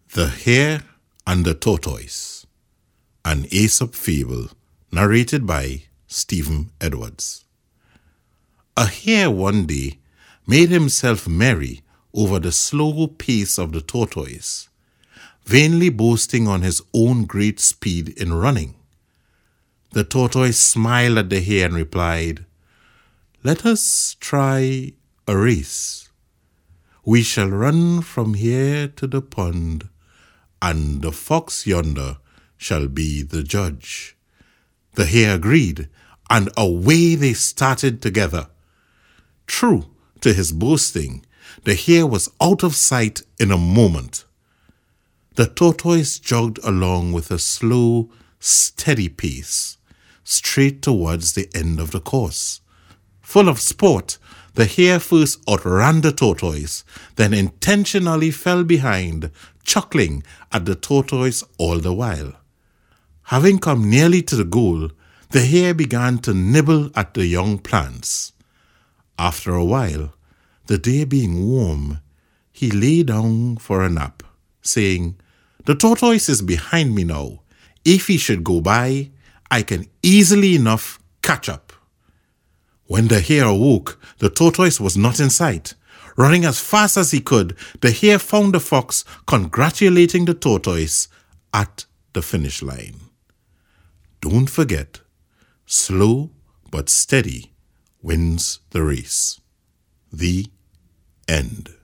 The Hare and the Tortoise, an Aesop fable narrated by Stephen Edwards. A hare one day made himself merry over the slow pace of the tortoise, vainly boasting on his own great speed in running. The tortoise smiled at the hare and replied, "Let us try a race. We shall run from here to the pond, and the fox yonder shall be the judge." The hare agreed, and away they started together. True to his boasting, the hare was out of sight in a moment. The tortoise jogged along with a slow, steady pace, straight towards the end of the course. Full of sport, the hare first outran the tortoise, then intentionally fell behind, chuckling at the tortoise all the while. Having come nearly to the goal, the hare began to nibble at the young plants. After a while, the day being warm, he lay down for a nap, saying, "The tortoise is behind me now. If he should go by, I can easily enough catch up." When the hare awoke, the tortoise was not in sight. Running as fast as he could, the hare found the fox congratulating the tortoise at the finish line. Don't forget, slow but steady wins the race. The end.